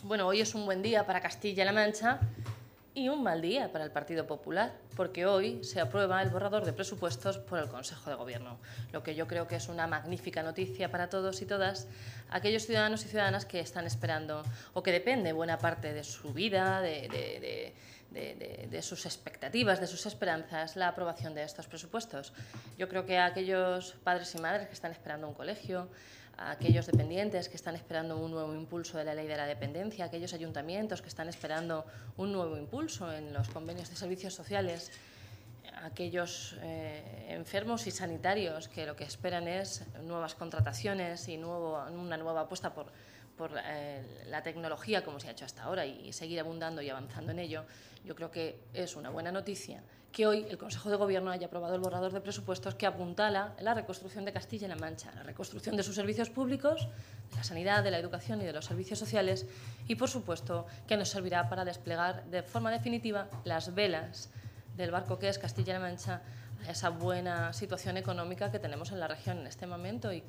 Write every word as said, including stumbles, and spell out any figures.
Bueno, hoy es un buen día para Castilla-La Mancha y un mal día para el Partido Popular, porque hoy se aprueba el borrador de presupuestos por el Consejo de Gobierno, lo que yo creo que es una magnífica noticia para todos y todas aquellos ciudadanos y ciudadanas que están esperando o que depende buena parte de su vida, de, de, de, de, de, de sus expectativas, de sus esperanzas, la aprobación de estos presupuestos. Yo creo que a aquellos padres y madres que están esperando un colegio, a aquellos dependientes que están esperando un nuevo impulso de la ley de la dependencia, a aquellos ayuntamientos que están esperando un nuevo impulso en los convenios de servicios sociales, a aquellos eh, enfermos y sanitarios que lo que esperan es nuevas contrataciones y nuevo, una nueva apuesta por, por eh, la tecnología como se ha hecho hasta ahora y, y seguir abundando y avanzando en ello. Yo creo que es una buena noticia que hoy el Consejo de Gobierno haya aprobado el borrador de presupuestos que apuntala la reconstrucción de Castilla-La Mancha, la reconstrucción de sus servicios públicos, de la sanidad, de la educación y de los servicios sociales y, por supuesto, que nos servirá para desplegar de forma definitiva las velas del barco que es Castilla-La Mancha a esa buena situación económica que tenemos en la región en este momento y